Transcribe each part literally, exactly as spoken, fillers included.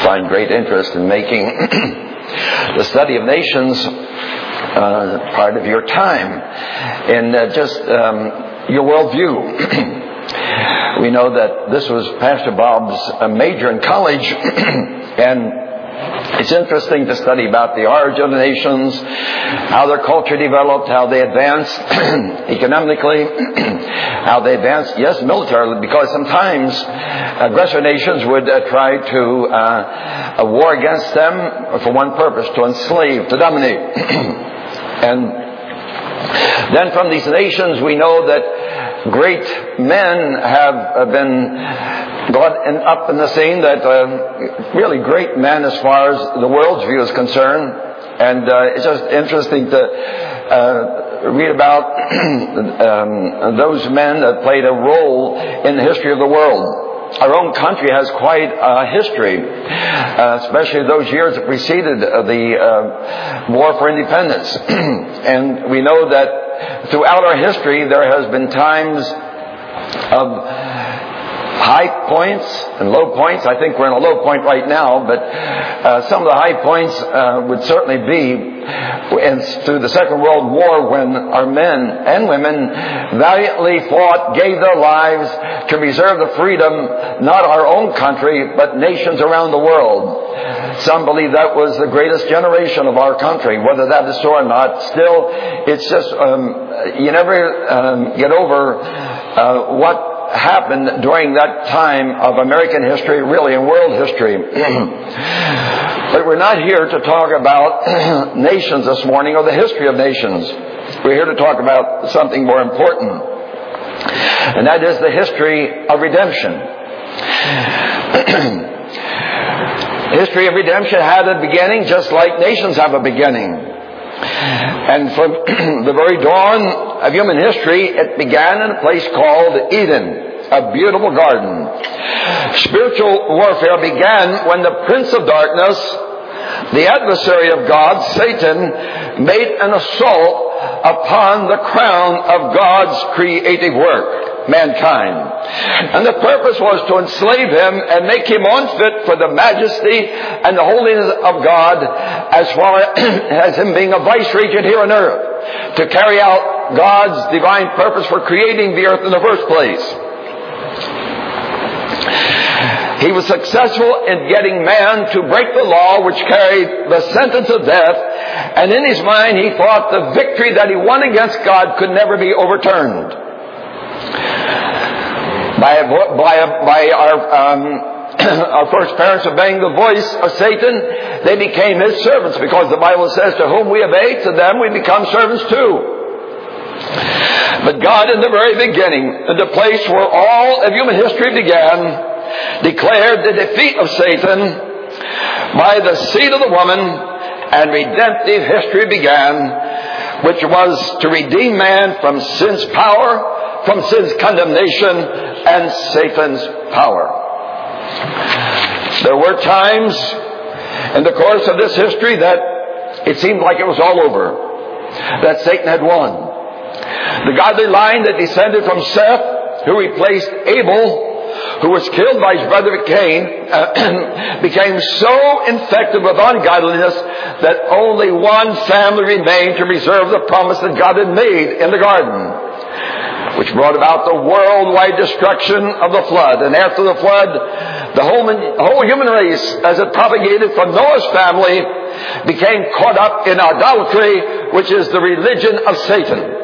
find great interest in making the study of nations uh, part of your time and uh, just um, your worldview. We know that this was Pastor Bob's uh, major in college, and it's interesting to study about the origin of the nations, how their culture developed, how they advanced economically, how they advanced, yes, militarily, because sometimes aggressor nations would uh, try to uh, a war against them for one purpose, to enslave, to dominate. And then from these nations we know that great men have been brought in, up in the scene, that uh, really great men as far as the world's view is concerned. And uh, it's just interesting to uh, read about um, those men that played a role in the history of the world. Our own country has quite a history, uh, especially those years that preceded the uh, War for Independence. And we know that throughout our history there has been times of high points and low points. I think we're in a low point right now, but uh, some of the high points uh, would certainly be in, through the Second World War, when our men and women valiantly fought, gave their lives to preserve the freedom, not our own country, but nations around the world. Some believe that was the greatest generation of our country. Whether that is so or not, still, it's just, um, you never um, get over uh, what happened during that time of American history, really in world history. But we're not here to talk about nations this morning, or the history of nations. We're here to talk about something more important, and that is the history of redemption. History of redemption had a beginning, just like nations have a beginning. And from the very dawn of human history, it began in a place called Eden, a beautiful garden. Spiritual warfare began when the Prince of Darkness, the adversary of God, Satan, made an assault upon the crown of God's creative work, mankind. And the purpose was to enslave him and make him unfit for the majesty and the holiness of God, as far as him being a vice regent here on earth, to carry out God's divine purpose for creating the earth in the first place. He was successful in getting man to break the law which carried the sentence of death, and in his mind he thought the victory that he won against God could never be overturned. By, by, by our, um, our first parents obeying the voice of Satan, they became his servants, because the Bible says, to whom we obey, to them we become servants too. But God, in the very beginning, in the place where all of human history began, declared the defeat of Satan by the seed of the woman, and redemptive history began, which was to redeem man from sin's power, from sin's condemnation, and Satan's power. There were times in the course of this history that it seemed like it was all over, that Satan had won. The godly line that descended from Seth, who replaced Abel, who was killed by his brother Cain, uh, became so infected with ungodliness that only one family remained to preserve the promise that God had made in the garden, which brought about the worldwide destruction of the flood. And after the flood, the whole, whole human race, as it propagated from Noah's family, became caught up in idolatry, which is the religion of Satan.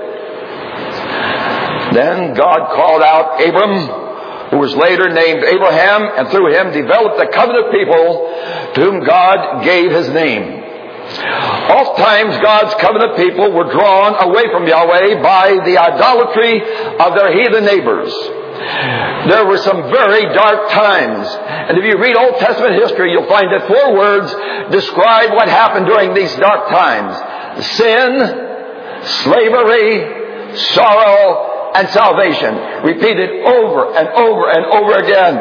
Then God called out Abram, who was later named Abraham, and through him developed the covenant people to whom God gave his name. Oftentimes God's covenant people were drawn away from Yahweh by the idolatry of their heathen neighbors. There were some very dark times, and if you read Old Testament history, you'll find that four words describe what happened during these dark times: sin, slavery, sorrow, and salvation, repeated over and over and over again.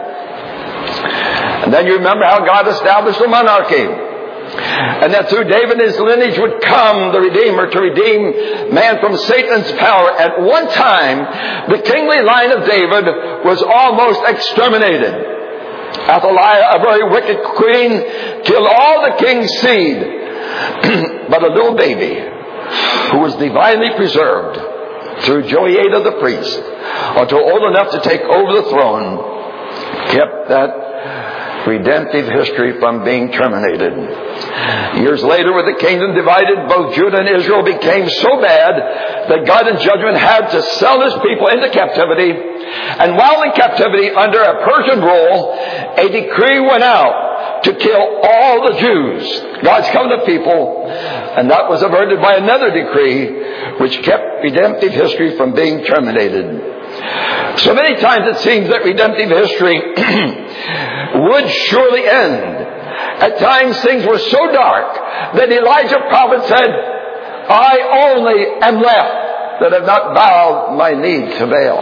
And then you remember how God established a monarchy, and that through David and his lineage would come the Redeemer to redeem man from Satan's power. At one time, the kingly line of David was almost exterminated. Athaliah, a very wicked queen, killed all the king's seed. But a little baby, who was divinely preserved through Joiada the priest, until old enough to take over the throne, kept that redemptive history from being terminated. Years later, with the kingdom divided, both Judah and Israel became so bad that God in judgment had to sell His people into captivity. And while in captivity under a Persian rule, a decree went out to kill all the Jews, God's covenant people, and that was averted by another decree which kept redemptive history from being terminated. So many times it seems that redemptive history would surely end. At times things were so dark that Elijah prophet said, I only am left that have not bowed my knee to Baal.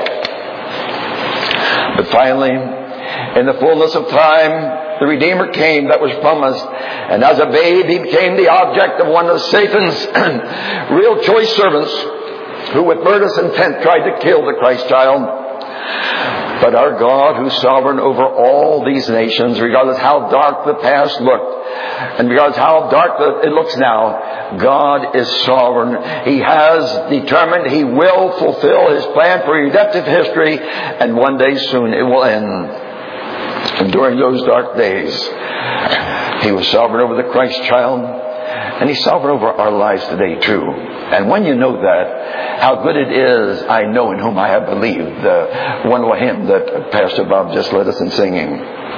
But finally, in the fullness of time, the Redeemer came that was promised. And as a babe, He became the object of one of Satan's real choice servants, who with murderous intent tried to kill the Christ child. But our God, who's sovereign over all these nations, regardless how dark the past looked, and regardless how dark it looks now, God is sovereign. He has determined He will fulfill His plan for redemptive history, and one day soon it will end. And during those dark days, He was sovereign over the Christ child, and He's sovereign over our lives today too. And when you know that, how good it is, I know in whom I have believed. The wonderful hymn that Pastor Bob just led us in singing.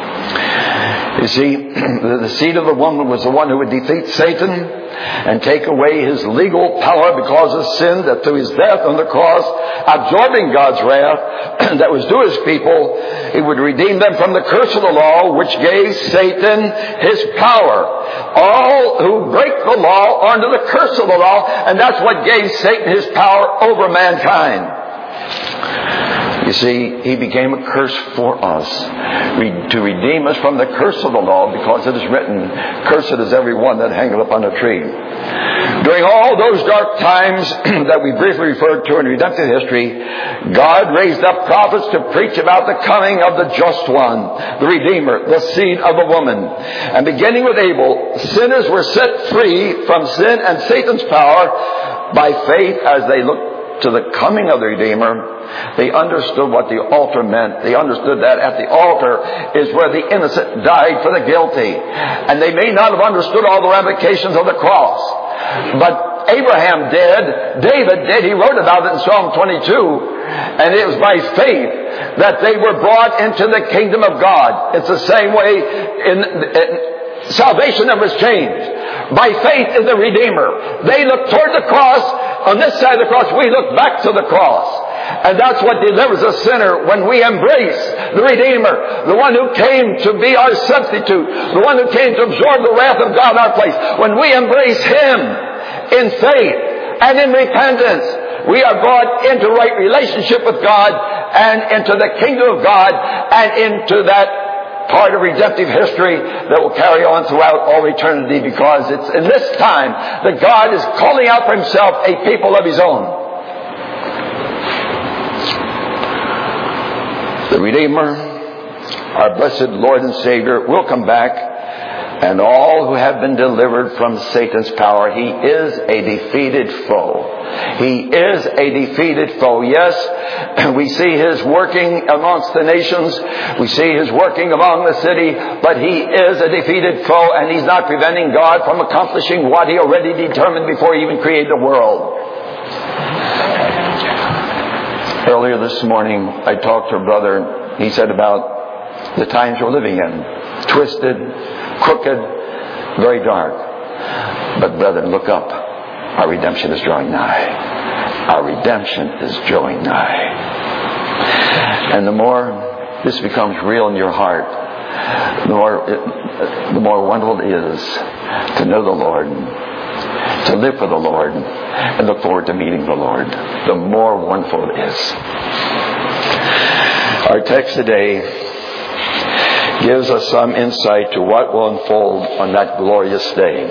You see, the seed of the woman was the one who would defeat Satan and take away his legal power because of sin, that through His death on the cross, absorbing God's wrath that was due His people, He would redeem them from the curse of the law, which gave Satan his power. All who break the law are under the curse of the law, and that's what gave Satan his power over mankind. You see, He became a curse for us, to redeem us from the curse of the law, because it is written, cursed is every one that hangeth upon a tree. During all those dark times that we briefly referred to in redemptive history, God raised up prophets to preach about the coming of the just one, the Redeemer, the seed of a woman. And beginning with Abel, sinners were set free from sin and Satan's power by faith as they looked to the coming of the Redeemer. They understood what the altar meant. They understood that at the altar is where the innocent died for the guilty. And they may not have understood all the ramifications of the cross. But Abraham did. David did. He wrote about it in Psalm twenty-two. And it was by faith that they were brought into the kingdom of God. It's the same way in, in salvation never is changed. By faith in the Redeemer. They look toward the cross. On this side of the cross, we look back to the cross. And that's what delivers a sinner when we embrace the Redeemer, the one who came to be our substitute, the one who came to absorb the wrath of God in our place. When we embrace Him in faith and in repentance, we are brought into right relationship with God and into the kingdom of God and into that part of redemptive history that will carry on throughout all eternity, because it's in this time that God is calling out for Himself a people of His own. The Redeemer, our blessed Lord and Savior, will come back, and all who have been delivered from Satan's power. He is a defeated foe. He is a defeated foe. Yes, we see His working amongst the nations. We see His working among the city. But He is a defeated foe, and He's not preventing God from accomplishing what He already determined before He even created the world. Earlier this morning, I talked to a brother. He said about the times we're living in. Twisted, crooked, very dark. But brethren, look up. Our redemption is drawing nigh. Our redemption is drawing nigh. And the more this becomes real in your heart, the more, it, the more wonderful it is to know the Lord, to live for the Lord, and look forward to meeting the Lord. The more wonderful it is. Our text today gives us some insight to what will unfold on that glorious day.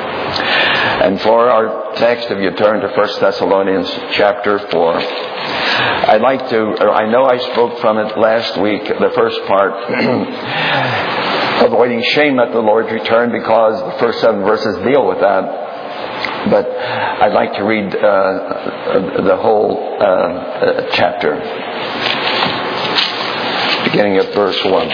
And for our text, if you turn to First Thessalonians chapter four, I'd like to, or I know I spoke from it last week, the first part, avoiding shame at the Lord's return, because the first seven verses deal with that. But I'd like to read uh, the whole uh, chapter, beginning at verse one.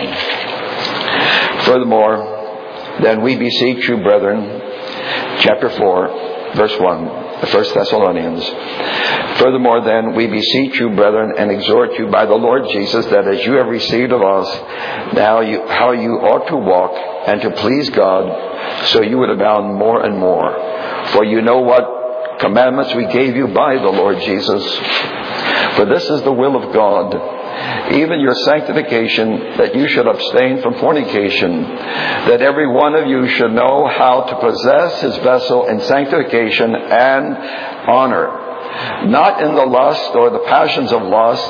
Furthermore, then we beseech you, brethren, chapter four, verse one, First Thessalonians. Furthermore, then, we beseech you, brethren, and exhort you by the Lord Jesus, that as you have received of us, now you, how you ought to walk and to please God, so you would abound more and more. For you know what commandments we gave you by the Lord Jesus. For this is the will of God, even your sanctification, that you should abstain from fornication, that every one of you should know how to possess his vessel in sanctification and honor, not in the lust or the passions of lust,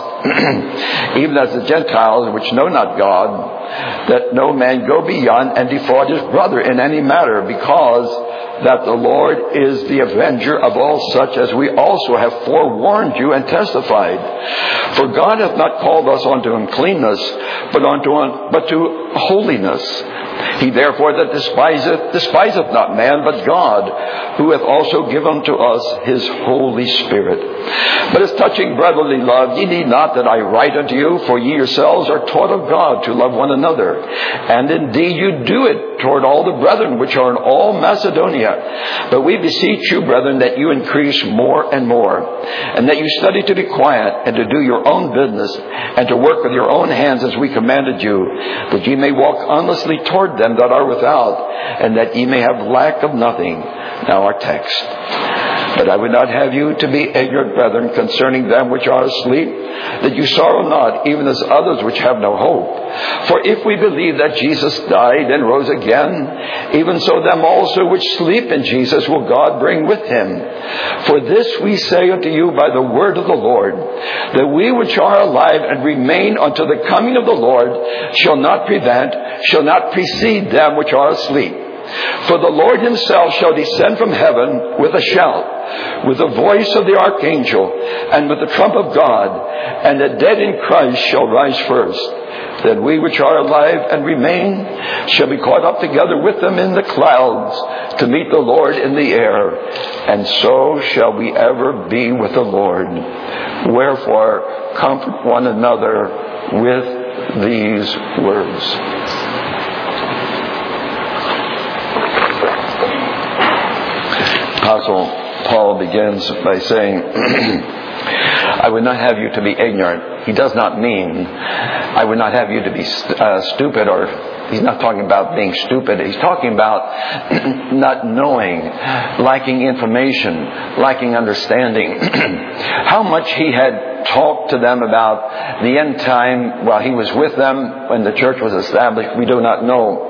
even as the Gentiles which know not God, that no man go beyond and defraud his brother in any matter, because that the Lord is the avenger of all such, as we also have forewarned you and testified. For God hath not called us unto uncleanness, but unto un- but to holiness. He therefore that despiseth, despiseth not man, but God, who hath also given to us his Holy Spirit. But as touching brotherly love, ye need not that I write unto you, for ye yourselves are taught of God to love one another. And indeed you do it toward all the brethren which are in all Macedonia. But we beseech you, brethren, that you increase more and more, and that you study to be quiet, and to do your own business, and to work with your own hands as we commanded you, that ye may walk honestly toward them that are without, and that ye may have lack of nothing. Now our text. But I would not have you to be ignorant, brethren, concerning them which are asleep, that you sorrow not, even as others which have no hope. For if we believe that Jesus died and rose again, even so them also which sleep in Jesus will God bring with him. For this we say unto you by the word of the Lord, that we which are alive and remain unto the coming of the Lord shall not prevent, shall not precede them which are asleep. For the Lord himself shall descend from heaven with a shout, with the voice of the archangel, and with the trump of God, and the dead in Christ shall rise first. Then we which are alive and remain shall be caught up together with them in the clouds, to meet the Lord in the air, and so shall we ever be with the Lord. Wherefore, comfort one another with these words. Apostle Paul begins by saying, I would not have you to be ignorant. He does not mean, I would not have you to be uh, stupid, or he's not talking about being stupid. He's talking about not knowing, lacking information, lacking understanding. How much he had talked to them about the end time while he was with them when the church was established, we do not know.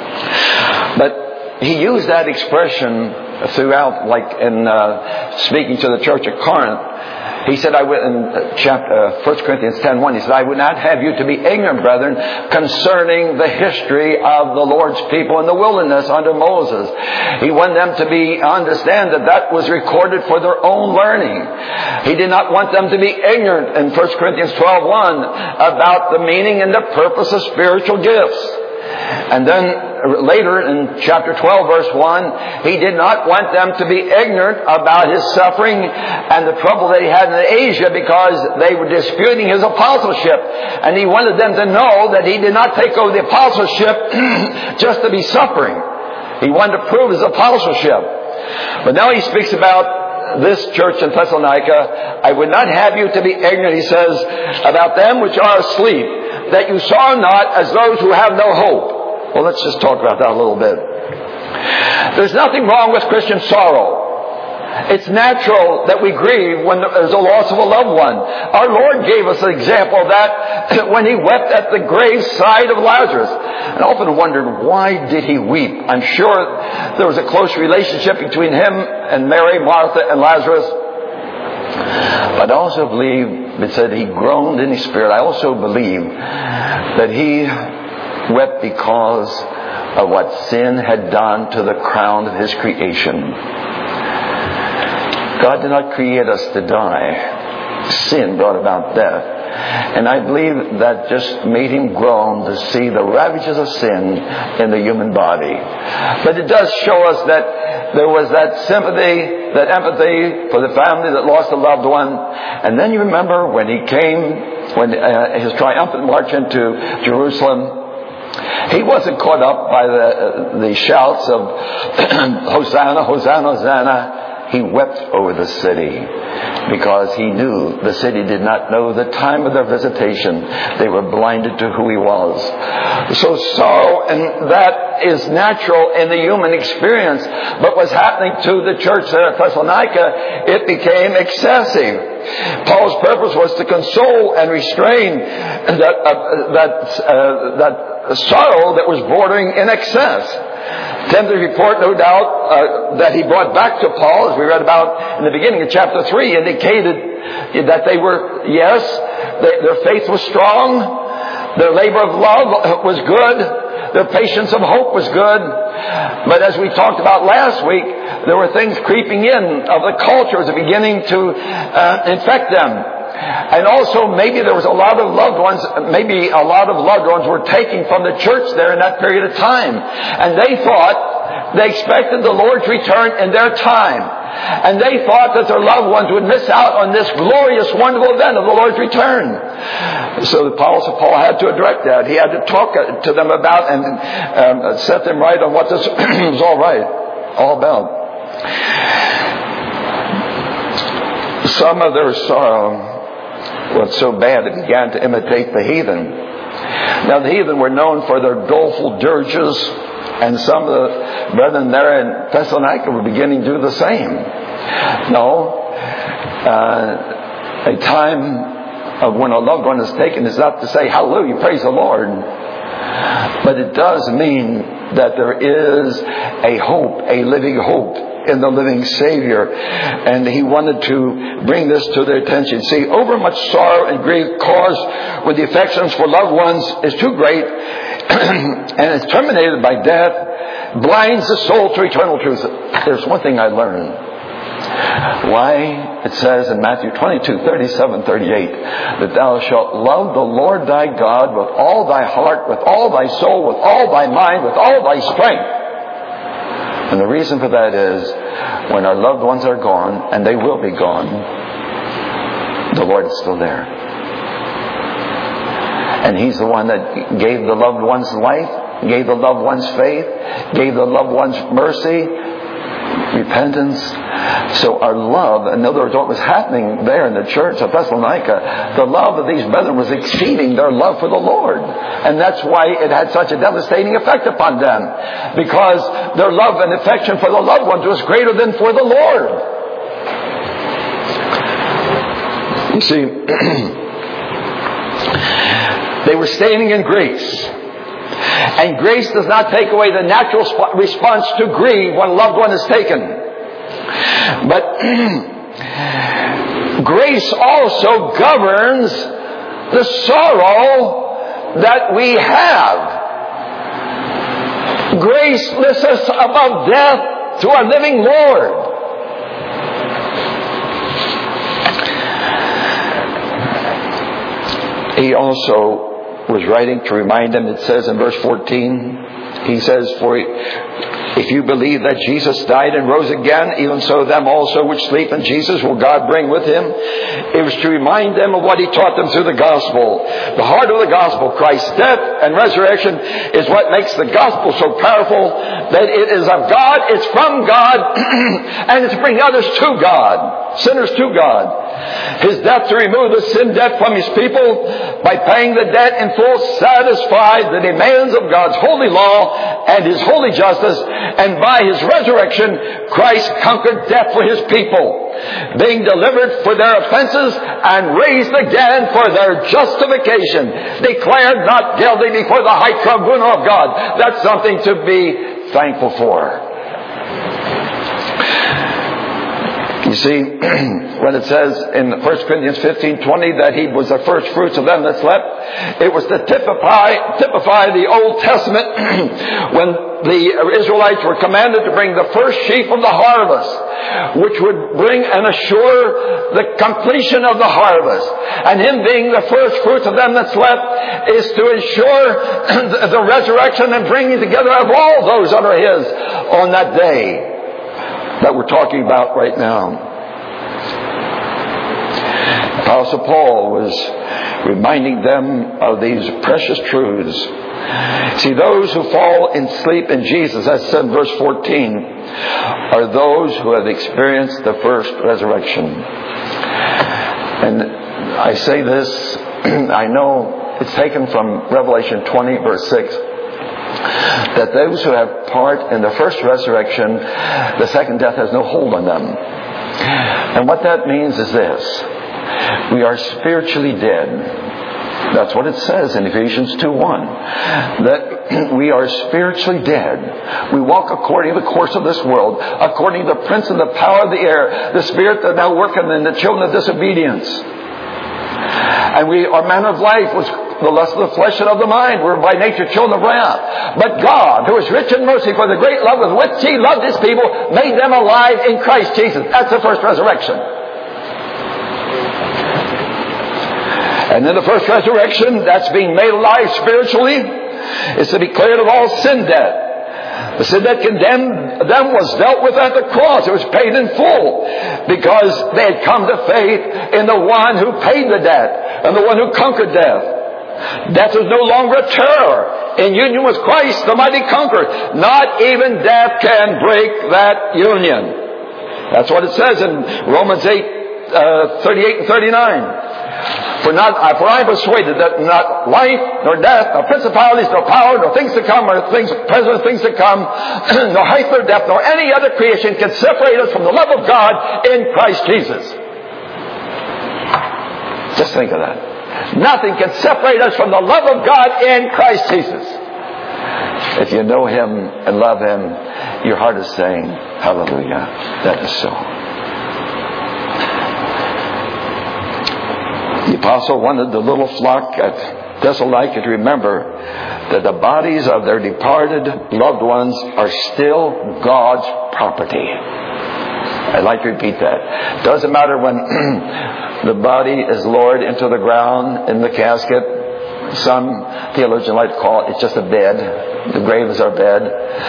But he used that expression throughout, like in uh, speaking to the church at Corinth. He said, I would, in chapter, uh, First Corinthians ten one, he said, I would not have you to be ignorant, brethren, concerning the history of the Lord's people in the wilderness under Moses. He wanted them to be understand that that was recorded for their own learning. He did not want them to be ignorant in First Corinthians twelve one about the meaning and the purpose of spiritual gifts. And then later in chapter twelve verse one, he did not want them to be ignorant about his suffering and the trouble that he had in Asia, because they were disputing his apostleship. And he wanted them to know that he did not take over the apostleship just to be suffering. He wanted to prove his apostleship. But now he speaks about this church in Thessalonica. I would not have you to be ignorant, he says, about them which are asleep, that you sorrow not as those who have no hope. Well, let's just talk about that a little bit. There's nothing wrong with Christian sorrow. It's natural that we grieve when there's a loss of a loved one. Our Lord gave us an example of that when he wept at the grave side of Lazarus. And I often wondered, why did he weep? I'm sure there was a close relationship between him and Mary, Martha, and Lazarus. But I also believe it said he groaned in his spirit. I also believe that he wept because of what sin had done to the crown of his creation. God did not create us to die. sin brought about death. And I believe that just made him groan to see the ravages of sin in the human body. But it does show us that there was that sympathy, that empathy for the family that lost a loved one. And then you remember when he came, when uh, his triumphant march into Jerusalem, he wasn't caught up by the, the shouts of Hosanna, Hosanna, Hosanna. He wept over the city because he knew the city did not know the time of their visitation. They were blinded to who he was. So sorrow, and that is natural in the human experience. But what's happening to the church there at Thessalonica, it became excessive. Paul's purpose was to console and restrain that, uh, that, uh, that sorrow that was bordering in excess. Timothy's report, no doubt, uh, that he brought back to Paul, as we read about in the beginning of chapter three, indicated that they were, yes, they, their faith was strong, their labor of love was good, their patience of hope was good. But as we talked about last week, there were things creeping in of the culture that was beginning to uh, infect them. And also maybe there was a lot of loved ones, maybe a lot of loved ones were taken from the church there in that period of time. And they thought, they expected the Lord's return in their time. And they thought that their loved ones would miss out on this glorious, wonderful event of the Lord's return. So the Apostle Paul had to address that. He had to talk to them about and um, set them right on what this was all right, all about. Some of their sorrow was so bad it began to imitate the heathen. Now the heathen were known for their doleful dirges, and some of the brethren there in Thessalonica were beginning to do the same. No, uh, a time of when a loved one is taken is not to say hallelujah, praise the Lord, but it does mean that there is a hope, a living hope in the living Savior. And he wanted to bring this to their attention. See, overmuch sorrow and grief caused when the affections for loved ones is too great and is terminated by death, blinds the soul to eternal truth. There's one thing I learned. Why it says in Matthew twenty-two, thirty-seven, thirty-eight, that thou shalt love the Lord thy God with all thy heart, with all thy soul, with all thy mind, with all thy strength. And the reason for that is when our loved ones are gone, and they will be gone, the Lord is still there. And He's the one that gave the loved ones life, gave the loved ones faith, gave the loved ones mercy, repentance. So our love, in other words, what was happening there in the church of Thessalonica, the love of these brethren was exceeding their love for the Lord. And that's why it had such a devastating effect upon them. Because their love and affection for the loved ones was greater than for the Lord. You see, they were staying in grace. And grace does not take away the natural response to grief when a loved one is taken. But grace also governs the sorrow that we have. Grace lifts us above death to our living Lord. He also was writing to remind them, it says in verse fourteen, he says, for if you believe that Jesus died and rose again, even so them also which sleep in Jesus will God bring with Him. It was to remind them of what He taught them through the gospel. The heart of the gospel, Christ's death and resurrection, is what makes the gospel so powerful, that it is of God, it's from God, and it's to bring others to God, sinners to God. His death to remove the sin debt from His people by paying the debt in full satisfied the demands of God's holy law and His holy justice, and by His resurrection Christ conquered death for His people, being delivered for their offenses and raised again for their justification, declared not guilty before the high tribunal of God. That's something to be thankful for. You see, when it says in First Corinthians fifteen twenty that He was the first fruits of them that slept, it was to typify, typify the Old Testament when the Israelites were commanded to bring the first sheaf of the harvest, which would bring and assure the completion of the harvest. And Him being the first fruits of them that's left is to ensure the resurrection and bringing together of all those that are His on that day that we're talking about right now. Apostle Paul was reminding them of these precious truths. See, those who fall in sleep in Jesus, as said in verse fourteen, are those who have experienced the first resurrection. And I say this, I know it's taken from Revelation twenty, verse six, that those who have part in the first resurrection, the second death has no hold on them. And what that means is this: we are spiritually dead. That's what it says in Ephesians two one. That we are spiritually dead. We walk according to the course of this world, according to the prince and the power of the air, the spirit that now worketh in the children of disobedience. And we, our manner of life was the lust of the flesh and of the mind. We're by nature children of wrath. But God, who is rich in mercy, for the great love with which He loved His people, made them alive in Christ Jesus. That's the first resurrection. And in the first resurrection, that's being made alive spiritually, is to be cleared of all sin debt. The sin that condemned them was dealt with at the cross. It was paid in full because they had come to faith in the one who paid the debt and the one who conquered death. Death is no longer a terror. In union with Christ, the mighty conqueror, not even death can break that union. That's what it says in Romans eight, uh, thirty-eight and thirty-nine. For not, for I am persuaded that not life, nor death, nor principalities, nor power, nor things to come, nor things present, things to come, nor height, nor depth, nor any other creation can separate us from the love of God in Christ Jesus. Just think of that. Nothing can separate us from the love of God in Christ Jesus. If you know Him and love Him, your heart is saying, hallelujah. That is so. The apostle wanted the little flock at Thessalonica to remember that the bodies of their departed loved ones are still God's property. I'd like to repeat that. Doesn't matter when the body is lowered into the ground in the casket. Some theologians like to call it, it's just a bed. The grave is our bed.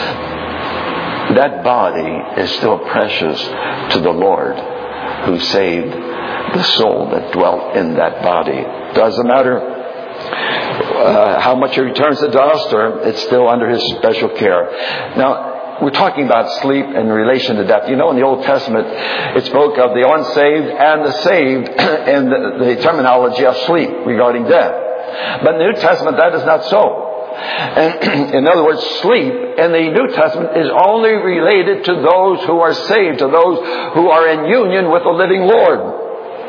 That body is still precious to the Lord who saved the soul that dwelt in that body. Doesn't matter uh, how much it returns to dust, or it's still under His special care. Now, we're talking about sleep in relation to death. You know, in the Old Testament, it spoke of the unsaved and the saved in the, the terminology of sleep regarding death. But in the New Testament, that is not so. And in other words, sleep in the New Testament is only related to those who are saved, to those who are in union with the living Lord.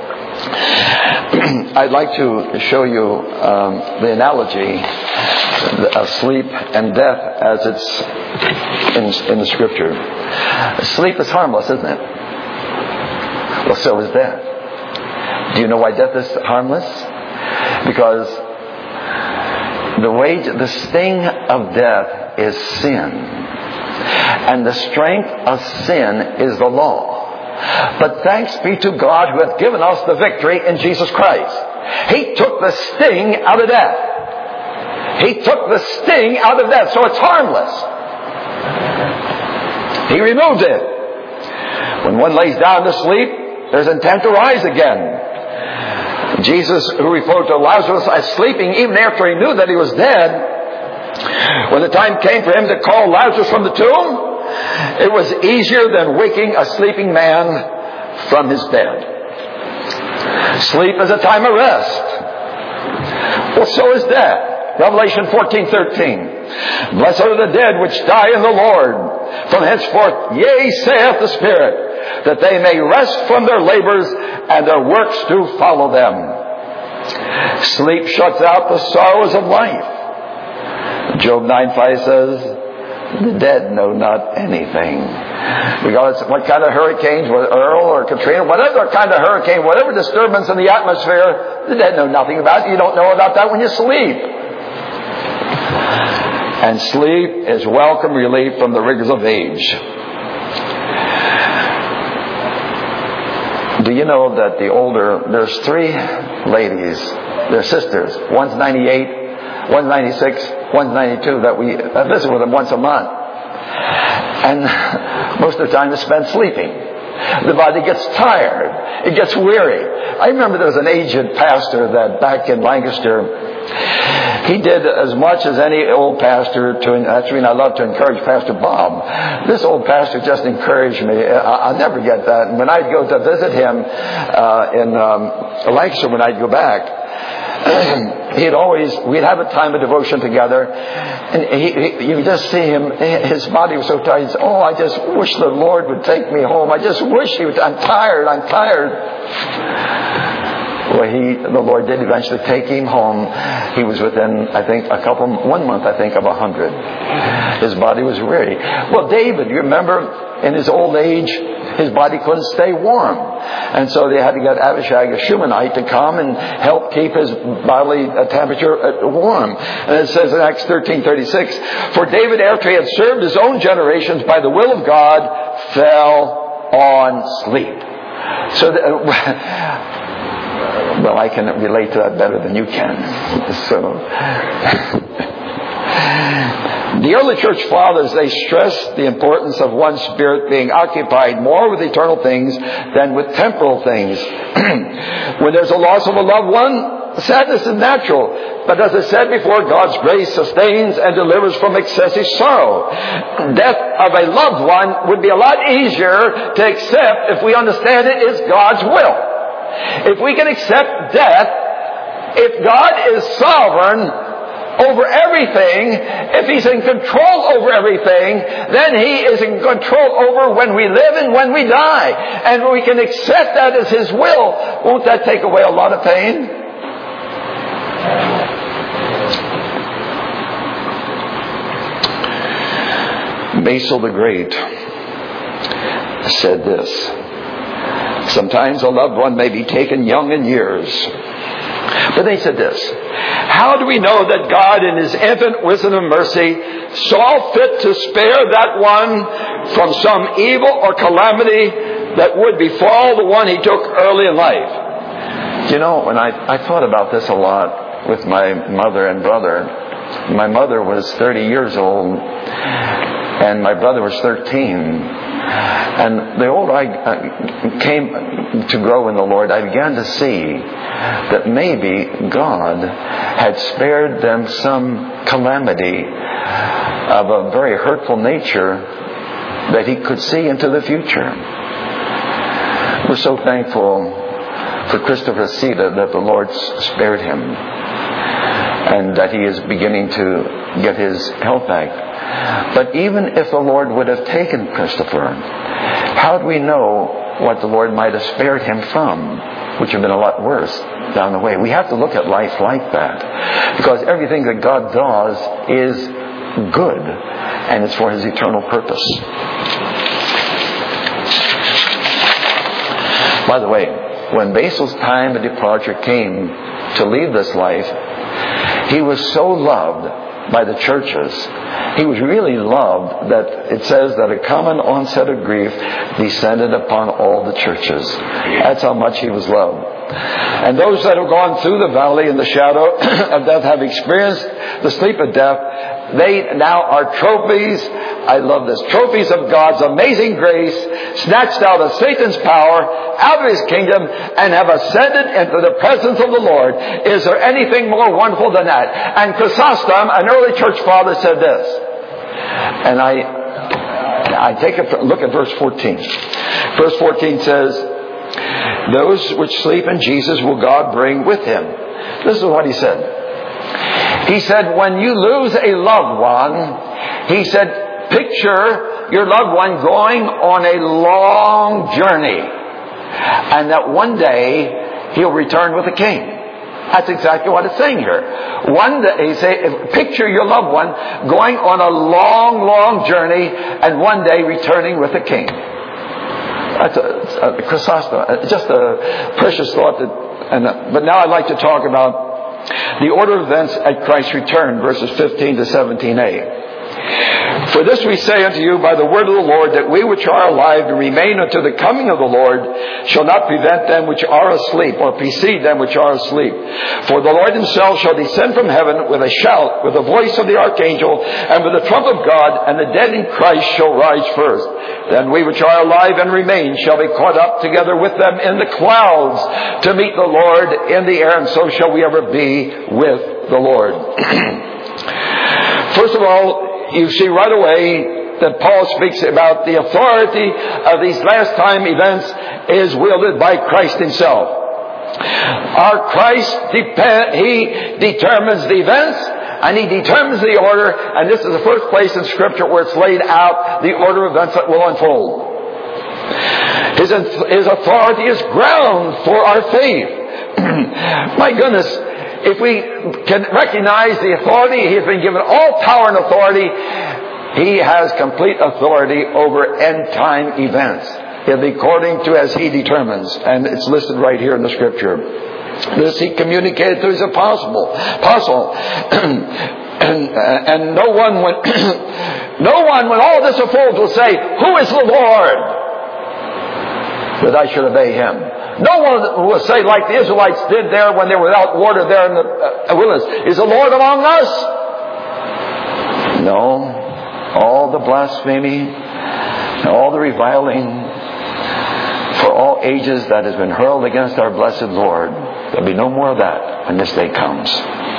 I'd like to show you um, the analogy of sleep and death as it's in, in the Scripture. Sleep is harmless, isn't it? Well, so is death. Do you know why death is harmless? Because the wage, the sting of death is sin. And the strength of sin is the law. But thanks be to God who hath given us the victory in Jesus Christ. He took the sting out of death. He took the sting out of death, so it's harmless. He removed it. When one lays down to sleep, there's intent to rise again. Jesus, who referred to Lazarus as sleeping even after He knew that he was dead, when the time came for Him to call Lazarus from the tomb, it was easier than waking a sleeping man from his bed. Sleep is a time of rest. Well, so is death. Revelation fourteen thirteen. Blessed are the dead which die in the Lord. From henceforth, yea, saith the Spirit, that they may rest from their labors, and their works do follow them. Sleep shuts out the sorrows of life. Job nine five says, the dead know not anything. Regardless of what kind of hurricanes, whether Earl or Katrina, whatever kind of hurricane, whatever disturbance in the atmosphere, the dead know nothing about it. You don't know about that when you sleep. And sleep is welcome relief from the rigors of age. Do you know that the older, there's three ladies, they're sisters. One's ninety-eight, one's ninety-six, one's ninety-two, that we visit with them once a month. And most of the time is spent sleeping. The body gets tired. It gets weary. I remember there was an aged pastor that back in Lancaster, he did as much as any old pastor to, that's the reason I love to encourage Pastor Bob. This old pastor just encouraged me. I'll never get that. And when I'd go to visit him uh, in um, Lancaster, when I'd go back, he'd always, we'd have a time of devotion together, and he, he, you just see him, his body was so tired. He'd say, oh, I just wish the Lord would take me home. I just wish he would, I'm tired, I'm tired. Well, he, the Lord did eventually take him home. He was within, I think, a couple, one month, I think, of a hundred. His body was weary. Well, David, you remember, in his old age, his body couldn't stay warm. And so they had to get Abishag, a Shumanite, to come and help keep his bodily temperature warm. And it says in Acts thirteen thirty-six, for David, after he had served his own generations by the will of God, fell on sleep. So, the, well, I can relate to that better than you can. So, the early church fathers, they stressed the importance of one's spirit being occupied more with eternal things than with temporal things. When there's a loss of a loved one, sadness is natural. But as I said before, God's grace sustains and delivers from excessive sorrow. Death of a loved one would be a lot easier to accept if we understand it is God's will. If we can accept death, if God is sovereign over everything, if He's in control over everything, then He is in control over when we live and when we die. And we can accept that as His will. Won't that take away a lot of pain? Basil the Great said this: sometimes a loved one may be taken young in years. But they said this: how do we know that God in His infinite wisdom and mercy saw fit to spare that one from some evil or calamity that would befall the one He took early in life? You know, when I, I thought about this a lot with my mother and brother. My mother was thirty years old and my brother was thirteen. And the older I came to grow in the Lord, I began to see that maybe God had spared them some calamity of a very hurtful nature that He could see into the future. We're so thankful for Christopher Sita that the Lord spared him and that he is beginning to get his health back. But even if the Lord would have taken Christopher, how do we know what the Lord might have spared him from, which would have been a lot worse down the way? We have to look at life like that, because everything that God does is good, and it's for His eternal purpose. By the way, when Basil's time of departure came to leave this life, he was so loved by the churches. He was really loved that it says that a common onset of grief descended upon all the churches. That's how much he was loved. And those that have gone through the valley in the shadow of death have experienced the sleep of death. They now are trophies. I love this. Trophies of God's amazing grace, snatched out of Satan's power, out of his kingdom, and have ascended into the presence of the Lord. Is there anything more wonderful than that? And Chrysostom, an early church father, said this. And I, I take a look at verse fourteen. Verse fourteen says, those which sleep in Jesus will God bring with Him. This is what he said. He said, when you lose a loved one, he said, picture your loved one going on a long journey, and that one day he'll return with a king. That's exactly what it's saying here. One day, he say, picture your loved one going on a long, long journey, and one day returning with a king. That's a, a Chrysostom, just a precious thought. That, and uh, but now I'd like to talk about The order of events at Christ's return, verses fifteen to seventeen a. For this we say unto you by the word of the Lord, that we which are alive and remain unto the coming of the Lord shall not prevent them which are asleep, or precede them which are asleep. For the Lord himself shall descend from heaven with a shout, with the voice of the archangel, and with the trump of God, and the dead in Christ shall rise first. Then we which are alive and remain shall be caught up together with them in the clouds to meet the Lord in the air, and so shall we ever be with the Lord. First of all, you see right away that Paul speaks about the authority of these last time events is wielded by Christ himself. Our Christ, depend, he determines the events and he determines the order, and this is the first place in Scripture where it's laid out the order of events that will unfold. His, his authority is ground for our faith. My goodness. If we can recognize the authority, he has been given all power and authority. He has complete authority over end-time events. It'll be according to as he determines. And it's listed right here in the Scripture. This he communicated to his apostle. apostle. and, and no one, when, no one, when all this unfolds, will say, "Who is the Lord?" that I should obey him. No one will say like the Israelites did there when they were without water there in the wilderness, "Is the Lord among us?" No. All the blasphemy, all the reviling for all ages that has been hurled against our blessed Lord, there'll be no more of that when this day comes.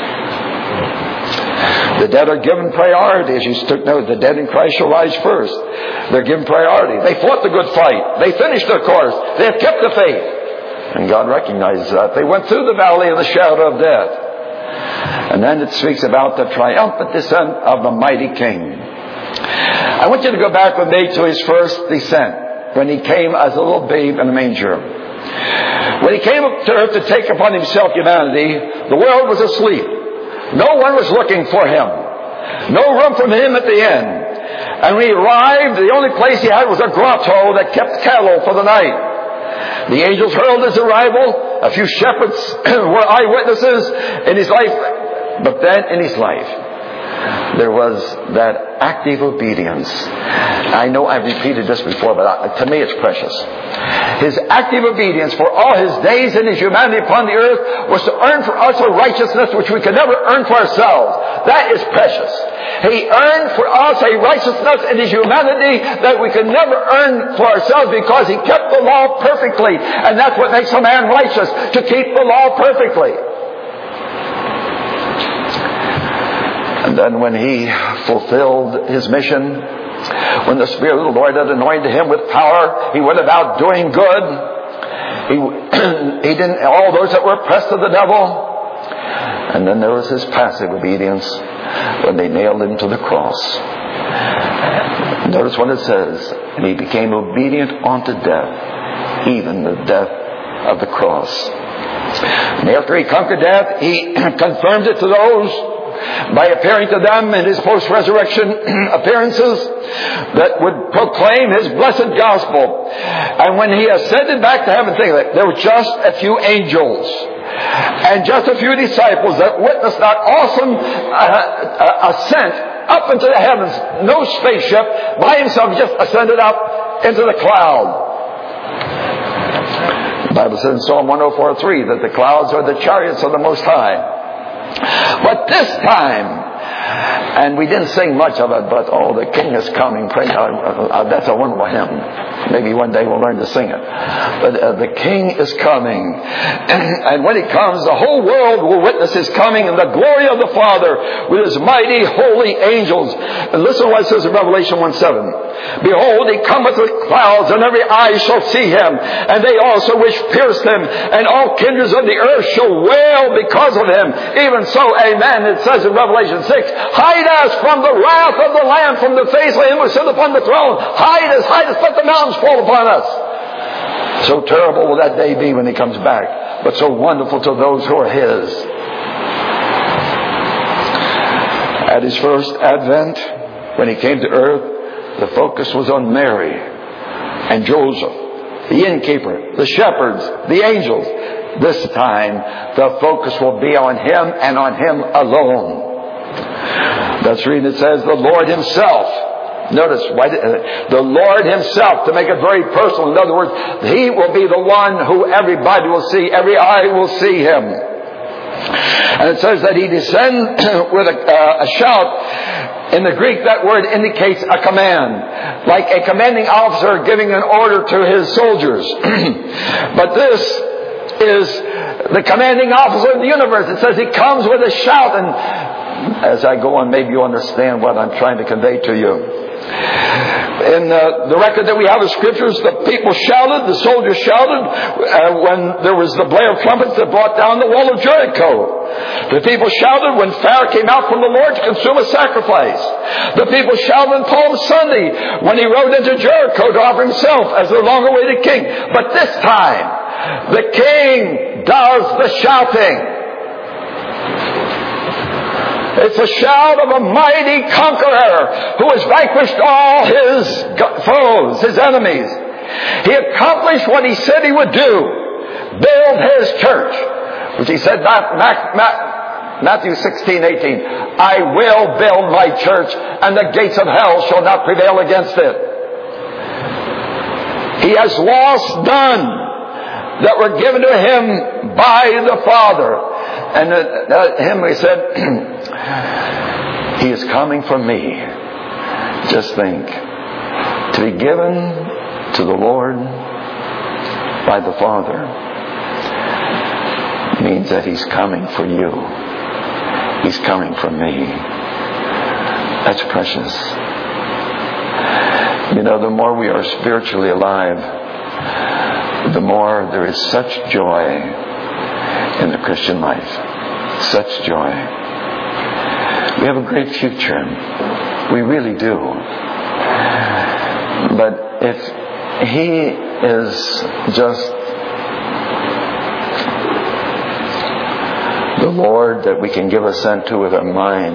The dead are given priority. As you took note, the dead in Christ shall rise first. They're given priority. They fought the good fight. They finished their course. They have kept the faith. And God recognizes that. They went through the valley of the shadow of death. And then it speaks about the triumphant descent of the mighty King. I want you to go back with me to his first descent, when he came as a little babe in a manger. When he came up to earth to take upon himself humanity, the world was asleep. No one was looking for him. No room for him at the inn. And when he arrived, the only place he had was a grotto that kept cattle for the night. The angels heralded his arrival. A few shepherds were eyewitnesses in his life. But then in his life, there was that active obedience. I know I've repeated this before, but to me it's precious. His active obedience for all his days in his humanity upon the earth was to earn for us a righteousness which we could never earn for ourselves. That is precious. He earned for us a righteousness in his humanity that we could never earn for ourselves, because he kept the law perfectly. And that's what makes a man righteous, to keep the law perfectly. And then when he fulfilled his mission, when the Spirit of the Lord had anointed him with power, he went about doing good. He, he didn't, all those that were oppressed of the devil. And then there was his passive obedience when they nailed him to the cross. Notice what it says. And he became obedient unto death, even the death of the cross. And after he conquered death, he confirmed it to those by appearing to them in his post-resurrection appearances that would proclaim his blessed gospel. And when he ascended back to heaven, think of it, there were just a few angels and just a few disciples that witnessed that awesome uh, ascent up into the heavens. No spaceship. By himself, he just ascended up into the cloud. The Bible says in Psalm one oh four three that the clouds are the chariots of the Most High. But this time, and we didn't sing much of it, but oh, the King is coming. Pray, uh, uh, that's a wonderful hymn. Maybe one day we'll learn to sing it. But uh, the King is coming. And when he comes, the whole world will witness his coming in the glory of the Father with his mighty holy angels. And listen to what it says in Revelation one seven. Behold, he cometh with clouds, and every eye shall see him, and they also which pierced him, and all kindreds of the earth shall wail because of him. Even so, amen. It says in Revelation six, hide us from the wrath of the Lamb, from the face of him who sits upon the throne. Hide us, hide us, let the mountains fall upon us. So terrible will that day be when he comes back, but so wonderful to those who are his. At his first advent, when he came to earth, the focus was on Mary and Joseph, the innkeeper, the shepherds, the angels. this time, the focus will be on Him and on Him alone. That's reading, it says, the Lord Himself. Notice, why did, uh, the Lord Himself, to make it very personal. In other words, He will be the one who everybody will see. Every eye will see Him. And it says that He descends with a, uh, a shout. In the Greek, that word indicates a command. Like a commanding officer giving an order to his soldiers. But this is the commanding officer of the universe. It says He comes with a shout. And as I go on, maybe you understand what I'm trying to convey to you. In uh, the record that we have of Scriptures, the people shouted, the soldiers shouted uh, when there was the blare of trumpets that brought down the wall of Jericho. The people shouted when fire came out from the Lord to consume a sacrifice. The people shouted on Palm Sunday when He rode into Jericho to offer Himself as their long-awaited King. But this time, the King does the shouting. It's a shout of a mighty conqueror who has vanquished all his foes, his enemies. He accomplished what He said He would do. Build His church. Which He said, Matthew sixteen, eighteen. I will build my church, and the gates of hell shall not prevail against it. He has lost none that were given to Him by the Father. And uh, him, he said, He is coming from me. Just think. To be given to the Lord by the Father means that He's coming for you. He's coming for me. That's precious. You know, the more we are spiritually alive, the more there is such joy in the Christian life. Such joy. We have a great future. We really do. But if He is just the Lord that we can give assent to with our mind,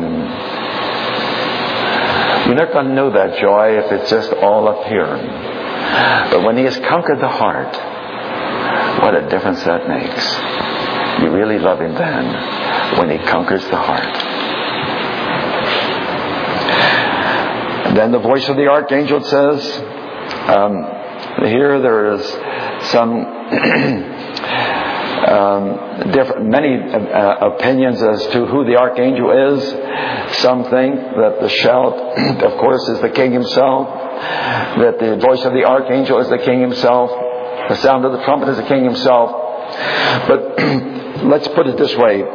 you're not going to know that joy if it's just all up here. But when He has conquered the heart, what a difference that makes. You really love Him then, when He conquers the heart. And then the voice of the archangel says, um, here there is some um, different, many uh, opinions as to who the archangel is. Some think that the shout, of course, is the King Himself. That the voice of the archangel is the King Himself. The sound of the trumpet is the King Himself. But let's put it this way.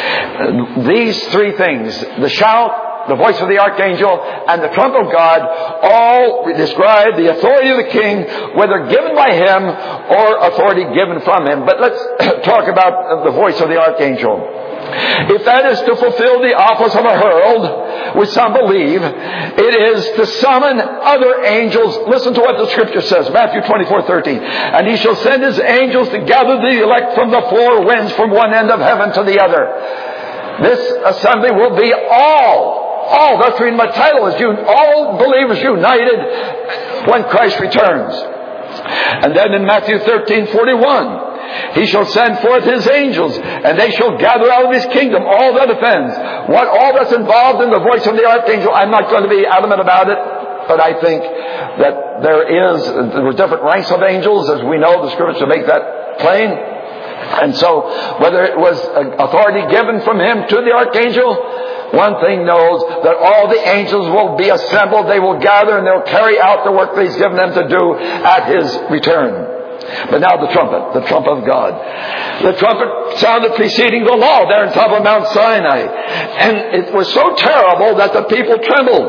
These three things, the shout, the voice of the archangel, and the trump of God, all describe the authority of the King, whether given by Him or authority given from Him. But let's talk about the voice of the archangel. If that is to fulfill the office of a herald, which some believe, it is to summon other angels. Listen to what the Scripture says, Matthew twenty-four, thirteen. And He shall send His angels to gather the elect from the four winds, from one end of heaven to the other. This assembly will be all, all, that's reading my title, is you, all believers united when Christ returns. And then in Matthew thirteen, forty-one, He shall send forth His angels, and they shall gather out of His kingdom all that offends. What all that's involved in the voice of the archangel, I'm not going to be adamant about it, but I think that there is, there were different ranks of angels, as we know the Scriptures to make that plain. And so, whether it was authority given from Him to the archangel, one thing knows, that all the angels will be assembled, they will gather, and they'll carry out the work that He's given them to do at His return. But now the trumpet, the trumpet of God. The trumpet sounded preceding the law there on top of Mount Sinai. And it was so terrible that the people trembled.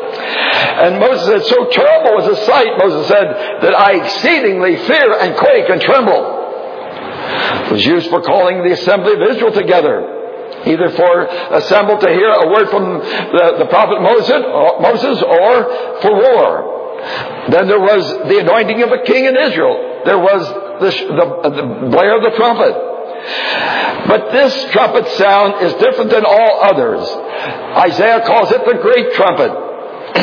And Moses said, so terrible was the sight, Moses said, that I exceedingly fear and quake and tremble. It was used for calling the assembly of Israel together, either for assembled to hear a word from the, the prophet Moses, or, Moses or for war. Then there was the anointing of a king in Israel. There was the, the, the blare of the trumpet. But this trumpet sound is different than all others. Isaiah calls it the great trumpet.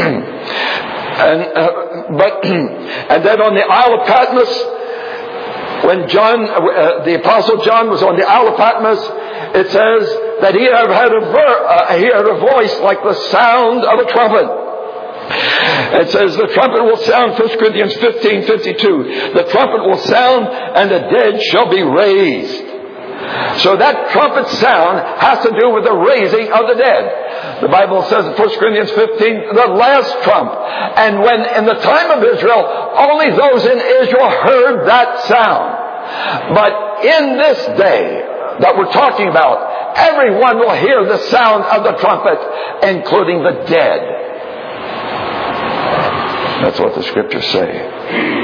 and uh, but and then on the Isle of Patmos, When John, uh, the Apostle John was on the Isle of Patmos, it says that he had a, ver- uh, he had a voice like the sound of a trumpet. It says the trumpet will sound, First Corinthians fifteen fifty-two. The trumpet will sound and the dead shall be raised. So that trumpet sound has to do with the raising of the dead. The Bible says in First Corinthians fifteen, the last trump. And when in the time of Israel, only those in Israel heard that sound. But in this day that we're talking about, everyone will hear the sound of the trumpet, including the dead. That's what the Scriptures say.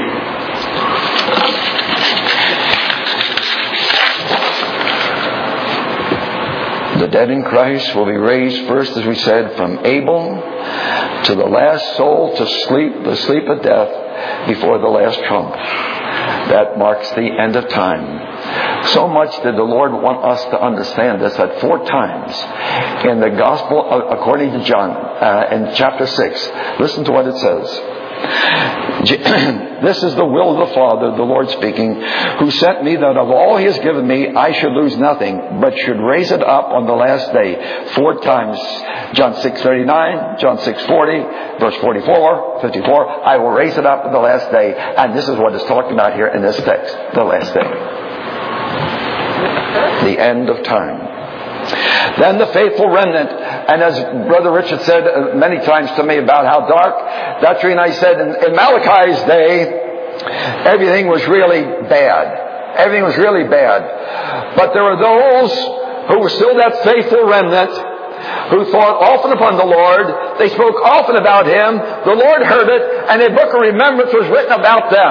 The dead in Christ will be raised first, as we said, from Abel to the last soul to sleep, the sleep of death, before the last trump. That marks the end of time. So much did the Lord want us to understand this that four times in the Gospel according to John, uh, in chapter six, listen to what it says. This is the will of the Father, the Lord speaking, who sent me, that of all He has given me I should lose nothing, but should raise it up on the last day. Four times. John six thirty-nine, John six forty, verse forty-four, fifty-four. I will raise it up on the last day. And this is what is talked about here in this text. The last day. The end of time. Then the faithful remnant, and as Brother Richard said many times to me about how dark, that's when I said in, in Malachi's day, everything was really bad. Everything was really bad. But there were those who were still that faithful remnant, who thought often upon the Lord. They spoke often about Him. The Lord heard it, and a book of remembrance was written about them.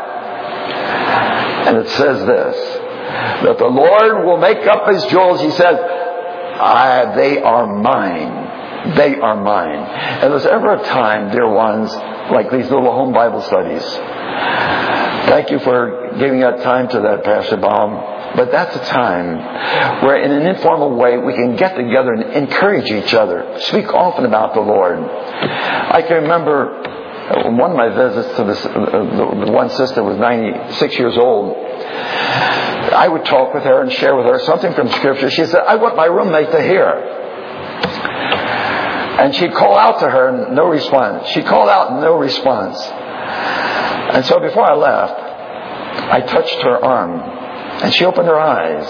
And it says this, that the Lord will make up His jewels. He says, I, they are mine. They are mine. And there's ever a time, dear ones, like these little home Bible studies. Thank you for giving that time to that, Pastor Baum. But that's a time where in an informal way we can get together and encourage each other. Speak often about the Lord. I can remember one of my visits to this, the, the one sister was ninety-six years old. I would talk with her and share with her something from Scripture. She said, I want my roommate to hear. And she'd call out to her and no response. She'd call out and no response. And so before I left, I touched her arm and she opened her eyes.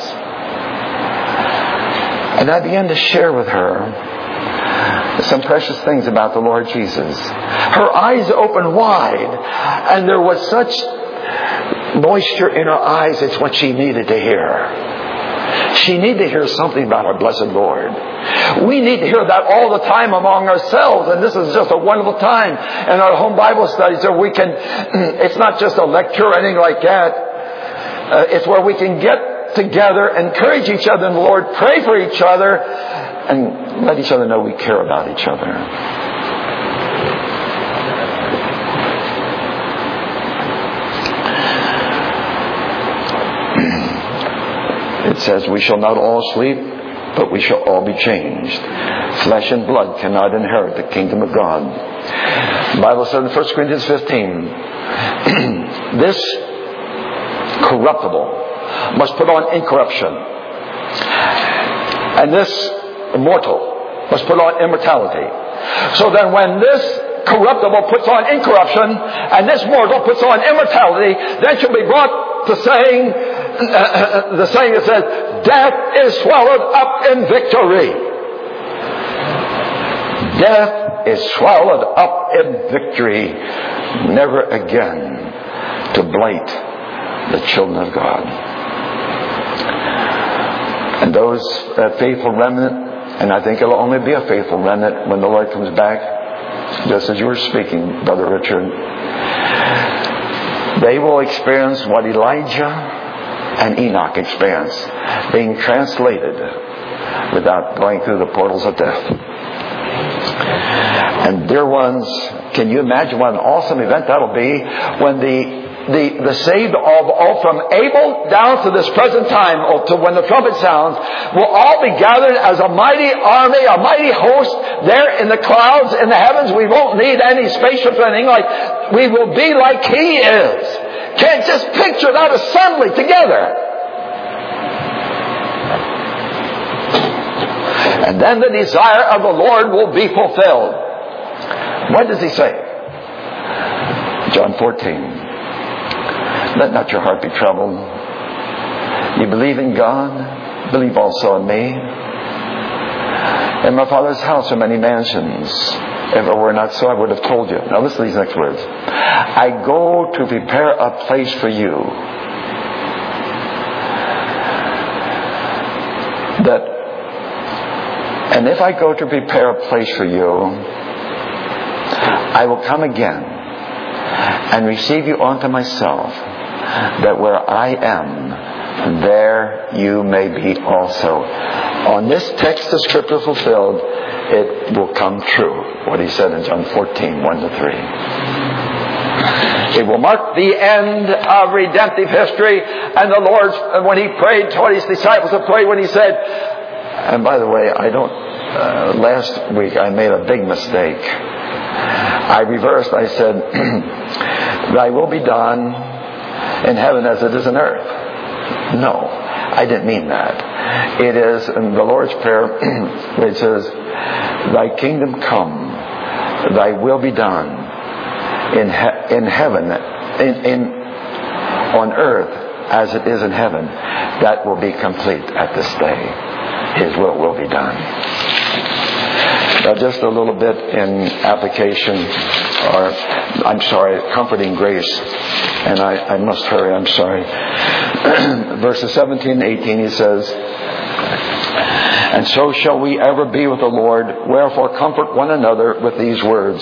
And I began to share with her some precious things about the Lord Jesus. Her eyes opened wide and there was such moisture in her eyes. It's what she needed to hear. She needed to hear something about our blessed Lord. We need to hear that all the time among ourselves, and this is just a wonderful time in our home Bible studies where we can, it's not just a lecture or anything like that. Uh, it's where we can get together, encourage each other in the Lord, pray for each other, and let each other know we care about each other. It says, we shall not all sleep, but we shall all be changed. Flesh and blood cannot inherit the kingdom of God. The Bible says in First Corinthians fifteen, this corruptible must put on incorruption. And this mortal must put on immortality. So then when this corruptible puts on incorruption, and this mortal puts on immortality, then shall be brought to saying, uh, the saying that says, death is swallowed up in victory. Death is swallowed up in victory, never again to blight the children of God. And those, that faithful remnant, and I think it'll only be a faithful remnant when the Lord comes back, just as you were speaking, Brother Richard, they will experience what Elijah and Enoch experienced, being translated without going through the portals of death. And dear ones, can you imagine what an awesome event that'll be when the The, the saved of all from Abel down to this present time, or to when the trumpet sounds, will all be gathered as a mighty army, a mighty host there in the clouds in the heavens. We won't need any spaceships or anything like. We will be like He is can't just picture that assembly together. And then the desire of the Lord will be fulfilled. What does he say? John fourteen. Let not your heart be troubled. You believe in God, believe also in me. In my Father's house are many mansions. If it were not so, I would have told you. Now listen to these next words. I go to prepare a place for you, that and if I go to prepare a place for you, I will come again and receive you unto myself, that where I am, there you may be also. On this text of Scripture fulfilled, it will come true, what he said in John fourteen, one to three. It will mark the end of redemptive history. And the Lord, when he prayed, taught his disciples to pray when he said, and by the way, I don't, uh, last week I made a big mistake. I reversed, I said, thy will be done in heaven as it is in earth. No, I didn't mean that. It is in the Lord's Prayer, it says, thy kingdom come, thy will be done in he- in heaven, in, in on earth as it is in heaven. That will be complete at this day. His will will be done. Now just a little bit in application, or I'm sorry, comforting grace. And I, I must hurry, I'm sorry. Verses seventeen and eighteen, he says, and so shall we ever be with the Lord. Wherefore comfort one another with these words.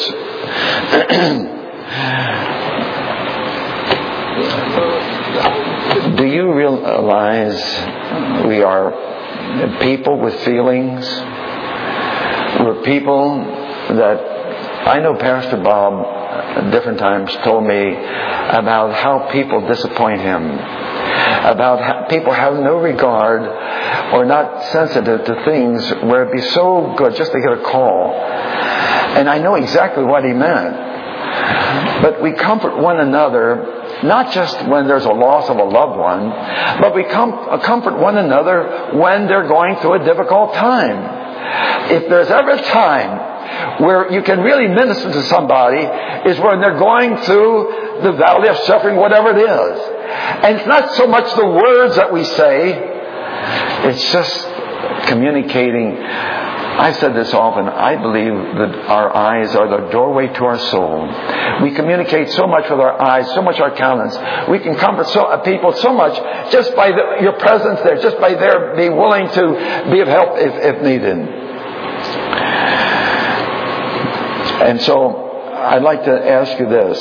Do you realize we are people with feelings? We're people that, I know Pastor Bob at different times told me about how people disappoint him, about how people have no regard or not sensitive to things where it'd be so good just to get a call. And I know exactly what he meant. But we comfort one another, not just when there's a loss of a loved one, but we com- comfort one another when they're going through a difficult time. If there's ever a time where you can really minister to somebody, is when they're going through the valley of suffering, whatever it is. And it's not so much the words that we say, it's just communicating. I've said this often. I believe that our eyes are the doorway to our soul. We communicate so much with our eyes, so much our countenance. We can comfort so, uh, people so much just by the, your presence there, just by their being willing to be of help if, if needed. And so I'd like to ask you this.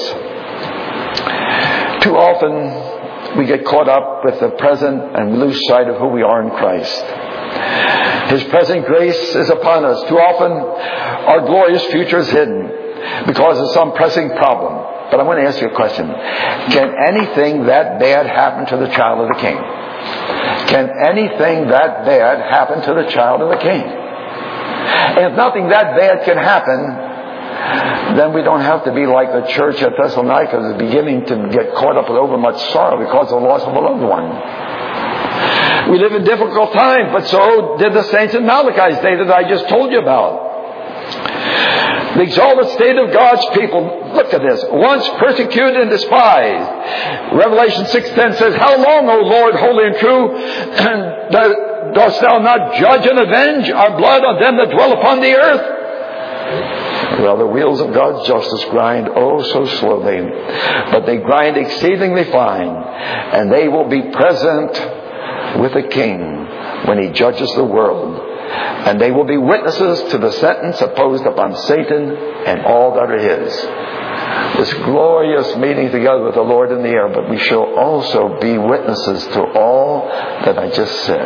Too often we get caught up with the present and lose sight of who we are in Christ. His present grace is upon us. Too often our glorious future is hidden because of some pressing problem. But I want to ask you a question. Can anything that bad happen to the child of the King? Can anything that bad happen to the child of the King? And if nothing that bad can happen, then we don't have to be like the church at Thessalonica that is beginning to get caught up with overmuch sorrow because of the loss of a loved one. We live in difficult times, but so did the saints in Malachi's day that I just told you about. The exalted state of God's people, look at this, once persecuted and despised. Revelation six ten says, how long, O Lord, holy and true, dost thou not judge and avenge our blood on them that dwell upon the earth? Well, the wheels of God's justice grind oh so slowly, but they grind exceedingly fine, and they will be present with the King when he judges the world. And they will be witnesses to the sentence opposed upon Satan and all that are his. This glorious meeting together with the Lord in the air, but we shall also be witnesses to all that I just said.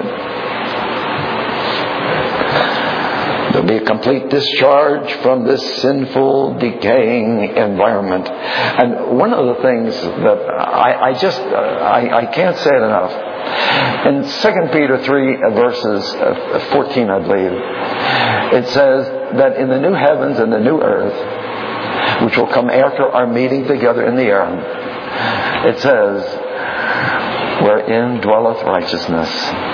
There'll be a complete discharge from this sinful, decaying environment. And one of the things that I, I just, I, I can't say it enough. In Second Peter three, verses fourteen, I believe, it says that in the new heavens and the new earth, which will come after our meeting together in the air, It says, wherein dwelleth righteousness.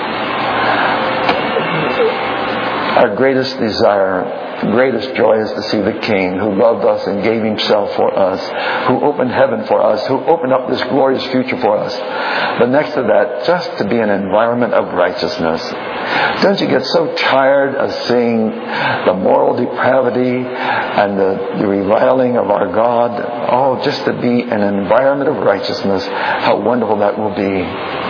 Our greatest desire, greatest joy is to see the King who loved us and gave Himself for us, who opened heaven for us, who opened up this glorious future for us. But next to that, just to be an environment of righteousness. Don't you get so tired of seeing the moral depravity and the, the reviling of our God? Oh, just to be an environment of righteousness, how wonderful that will be.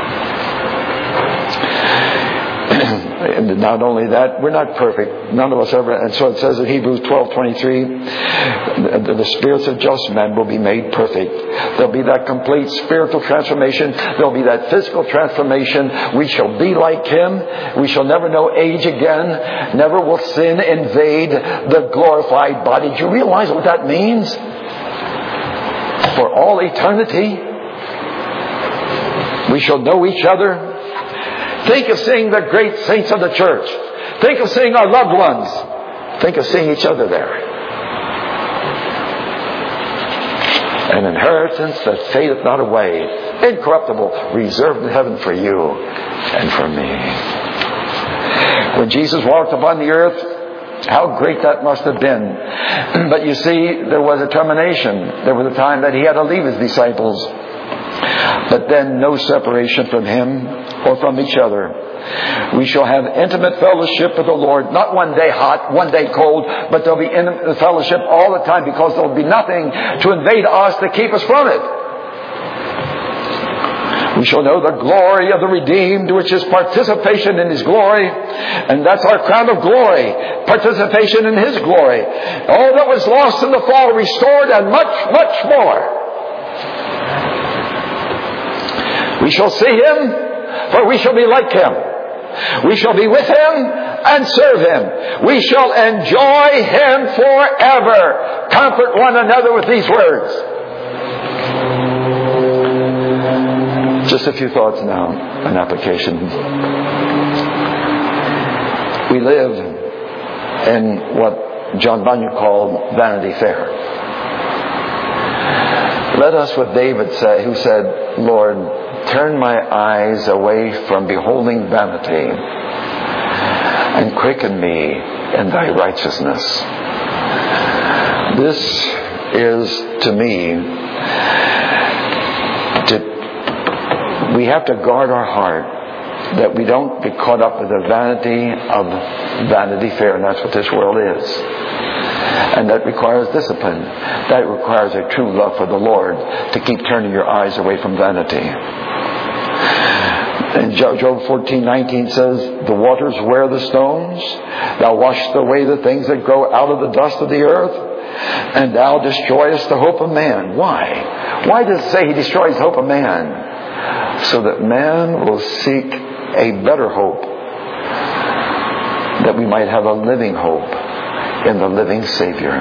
And not only that, we're not perfect. None of us ever. And so it says in Hebrews twelve twenty-three, the, the spirits of just men will be made perfect. There'll be that complete spiritual transformation. There'll be that physical transformation. We shall be like Him. We shall never know age again. Never will sin invade the glorified body. Do you realize what that means? For all eternity, we shall know each other. Think of seeing the great saints of the church. Think of seeing our loved ones. Think of seeing each other there. An inheritance that fadeth not away, incorruptible, reserved in heaven for you and for me. When Jesus walked upon the earth, how great that must have been. But you see, there was a termination. There was a time that He had to leave His disciples. But then no separation from Him or from each other. We shall have intimate fellowship with the Lord, not one day hot, one day cold, but there'll be intimate fellowship all the time, because there'll be nothing to invade us to keep us from it. We shall know the glory of the redeemed, which is participation in His glory. And that's our crown of glory, participation in His glory. All that was lost in the fall, restored, and much, much more. We shall see Him, for we shall be like Him. We shall be with Him and serve Him. We shall enjoy Him forever. Comfort one another with these words. Just a few thoughts now, an application. We live in what John Bunyan called Vanity Fair. Let us, with David say, who said, Lord, turn my eyes away from beholding vanity and quicken me in Thy righteousness. This is, to me, to, we have to guard our heart that we don't get caught up with the vanity of Vanity Fair, and that's what this world is. And that requires discipline. That requires a true love for the Lord to keep turning your eyes away from vanity. And Job fourteen nineteen says, the waters wear the stones. Thou washest away the things that grow out of the dust of the earth. And Thou destroyest the hope of man. Why? Why does it say He destroys the hope of man? So that man will seek a better hope. That we might have a living hope in the living Savior.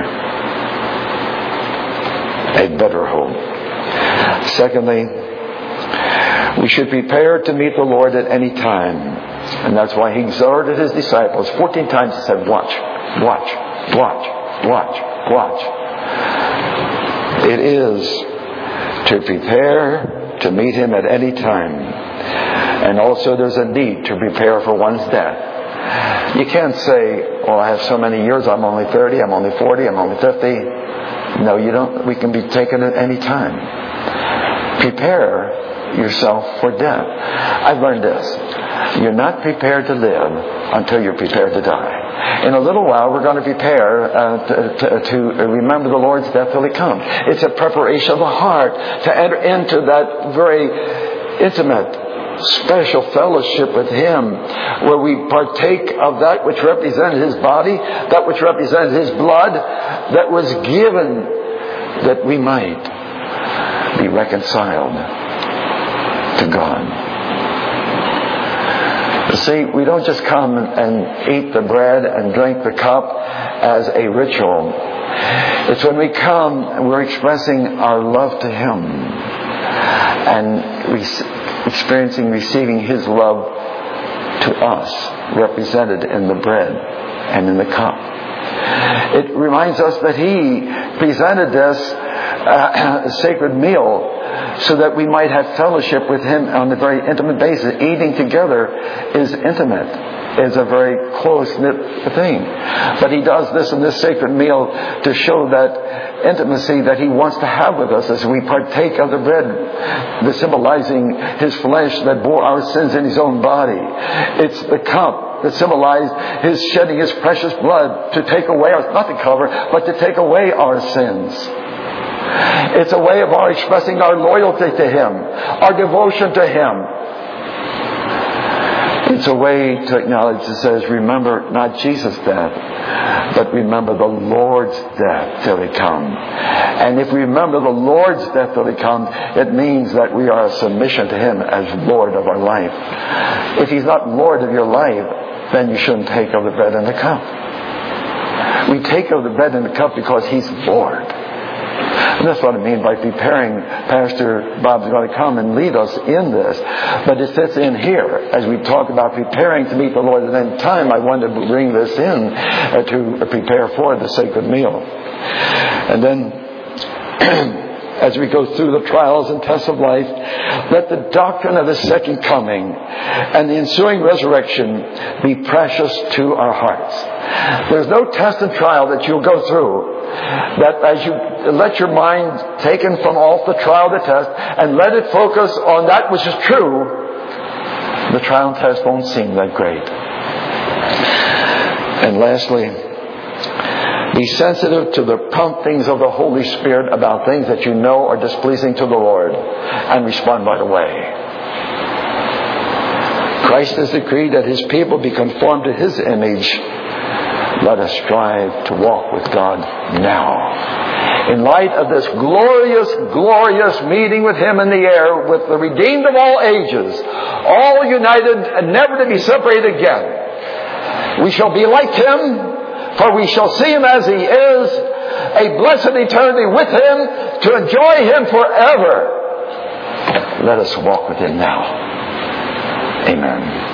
A better hope. Secondly, we should prepare to meet the Lord at any time. And that's why He exhorted His disciples. Fourteen times He said, watch, watch, watch, watch, watch. It is to prepare to meet Him at any time. And also there's a need to prepare for one's death. You can't say, well, I have so many years, I'm only thirty, I'm only forty, I'm only fifty. No, you don't. We can be taken at any time. Prepare yourself for death. I've learned this. You're not prepared to live until you're prepared to die. In a little while, we're going to prepare uh, to, to, to remember the Lord's death till He comes. It's a preparation of the heart to enter into that very intimate, special fellowship with Him, where we partake of that which represented His body, that which represented His blood, that was given that we might be reconciled to God. You see, we don't just come and eat the bread and drink the cup as a ritual. It's when we come and we're expressing our love to Him and re- experiencing, receiving His love to us, represented in the bread and in the cup. It reminds us that He presented this uh, sacred meal so that we might have fellowship with Him on a very intimate basis. Eating together is intimate, is a very close-knit thing. But He does this in this sacred meal to show that intimacy that He wants to have with us as we partake of the bread, the symbolizing His flesh that bore our sins in His own body. It's the cup that symbolized His shedding His precious blood to take away our, not to cover, but to take away our sins. It's a way of our expressing our loyalty to Him, our devotion to Him. It's a way to acknowledge, it says, remember not Jesus' death, but remember the Lord's death till He come. And if we remember the Lord's death till He come, it means that we are a submission to Him as Lord of our life. If He's not Lord of your life, then you shouldn't take of the bread and the cup. We take of the bread and the cup because He's Lord. And that's what I mean by preparing. Pastor Bob's going to come and lead us in this. But it fits in here as we talk about preparing to meet the Lord. And in time, I wanted to bring this in uh, to prepare for the sacred meal. And then, as we go through the trials and tests of life, let the doctrine of the second coming and the ensuing resurrection be precious to our hearts. There's no test and trial that you'll go through that as you let your mind taken from off the trial to test and let it focus on that which is true, the trial and test won't seem that great. And lastly, be sensitive to the promptings of the Holy Spirit about things that you know are displeasing to the Lord and respond right away. Christ has decreed that His people be conformed to His image. Let us strive to walk with God now. In light of this glorious, glorious meeting with Him in the air, with the redeemed of all ages, all united and never to be separated again, we shall be like Him, for we shall see Him as He is, a blessed eternity with Him, to enjoy Him forever. Let us walk with Him now. Amen.